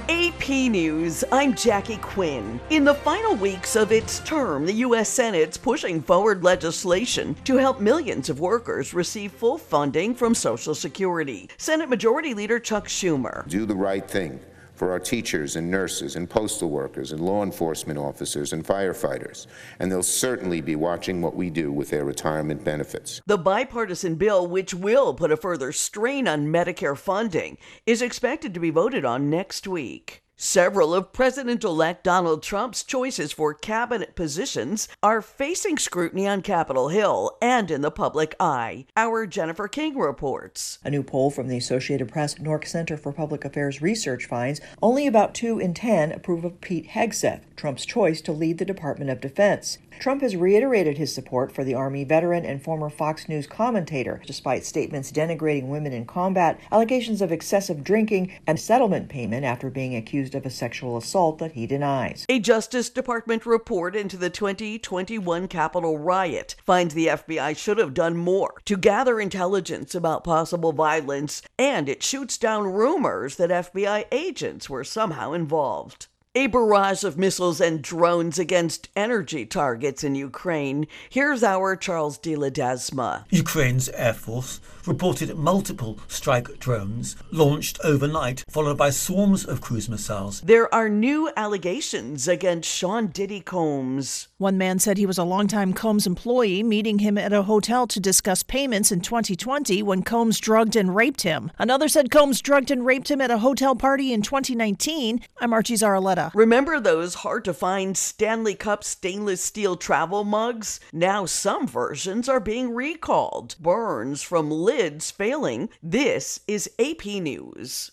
AP News, I'm Jackie Quinn. In the final weeks of its term, the U.S. Senate's pushing forward legislation to help millions of workers receive full funding from Social Security. Senate Majority Leader Chuck Schumer. Do the right thing for our teachers and nurses and postal workers and law enforcement officers and firefighters, and they'll certainly be watching what we do with their retirement benefits. The bipartisan bill, which will put a further strain on Medicare funding, is expected to be voted on next week. Several of President-elect Donald Trump's choices for cabinet positions are facing scrutiny on Capitol Hill and in the public eye. Our Jennifer King reports. A new poll from the Associated Press Nork Center for Public Affairs Research finds only about 2 in 10 approve of Pete Hegseth, Trump's choice to lead the Department of Defense. Trump has reiterated his support for the Army veteran and former Fox News commentator, despite statements denigrating women in combat, allegations of excessive drinking, and settlement payment after being accused of a sexual assault that he denies. A Justice Department report into the 2021 Capitol riot finds the FBI should have done more to gather intelligence about possible violence, and it shoots down rumors that FBI agents were somehow involved. A barrage of missiles and drones against energy targets in Ukraine. Here's our Charles de Ledesma. Ukraine's Air Force reported multiple strike drones launched overnight, followed by swarms of cruise missiles. There are new allegations against Sean Diddy Combs. One man said he was a longtime Combs employee, meeting him at a hotel to discuss payments in 2020 when Combs drugged and raped him. Another said Combs drugged and raped him at a hotel party in 2019. I'm Archie Zaraletta. Remember those hard-to-find Stanley Cup stainless steel travel mugs? Now some versions are being recalled. Burns from lids failing. This is AP News.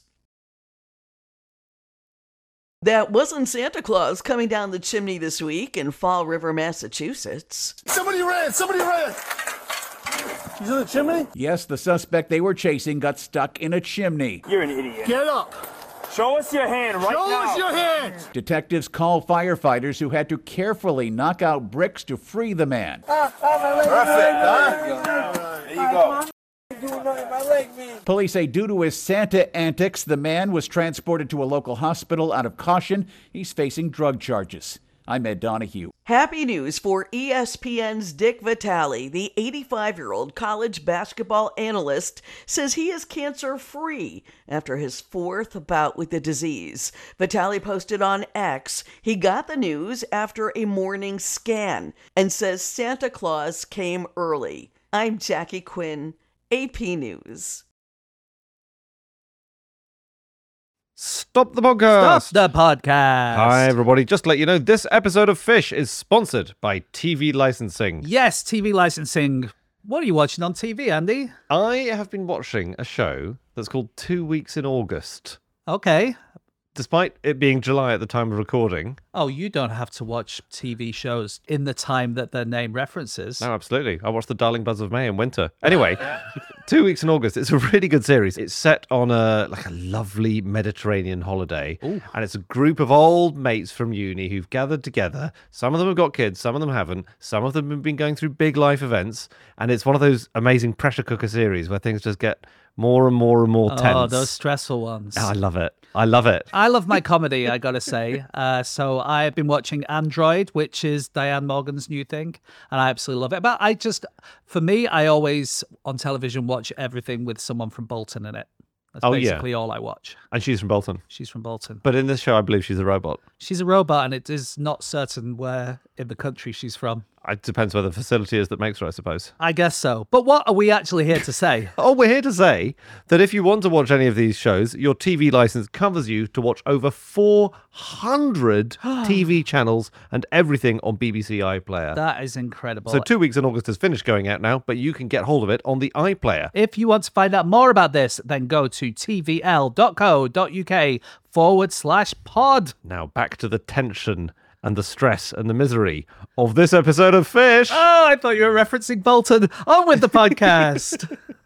That wasn't Santa Claus coming down the chimney this week in Fall River, Massachusetts. Somebody ran! Somebody ran! He's in the chimney? Yes, the suspect they were chasing got stuck in a chimney. You're an idiot. Get up! Show us your hand right now. Show us your hand! Detectives called firefighters who had to carefully knock out bricks to free the man. Perfect, huh? There you go. Police say due to his Santa antics, the man was transported to a local hospital out of caution. He's facing drug charges. I'm Ed Donahue. Happy news for ESPN's Dick Vitale. The 85-year-old college basketball analyst says he is cancer-free after his 4th bout with the disease. Vitale posted on X he got the news after a morning scan and says Santa Claus came early. I'm Jackie Quinn, AP News. Stop the podcast. Stop the podcast. Hi, everybody. Just to let you know, this episode of Fish is sponsored by TV Licensing. Yes, TV licensing. What are you watching on TV, Andy? I have been watching a show that's called 2 Weeks in August. Okay. Despite it being July at the time of recording. Oh, you don't have to watch TV shows in the time that their name references. No, absolutely. I watched The Darling Buzz of May in winter. Anyway, 2 Weeks in August. It's a really good series. It's set on a lovely Mediterranean holiday. Ooh. And it's a group of old mates from uni who've gathered together. Some of them have got kids, some of them haven't. Some of them have been going through big life events. And it's one of those amazing pressure cooker series where things just get more and more and more tense. Oh, those stressful ones. Oh, I love it. I love it. I love my comedy, I gotta say. So I've been watching Android, which is Diane Morgan's new thing, and I absolutely love it. But for me, I always, on television, watch everything with someone from Bolton in it. That's basically all I watch. And she's from Bolton. She's from Bolton. But in this show, I believe she's a robot. She's a robot, and it is not certain where in the country she's from. It depends where the facility is that makes her, I suppose. I guess so. But what are we actually here to say? We're here to say that if you want to watch any of these shows, your TV license covers you to watch over 400 TV channels and everything on BBC iPlayer. That is incredible. So 2 Weeks in August has finished going out now, but you can get hold of it on the iPlayer. If you want to find out more about this, then go to tvl.co.uk/pod. Now back to the tension and the stress and the misery of this episode of Fish. Oh, I thought you were referencing Bolton. On with the podcast.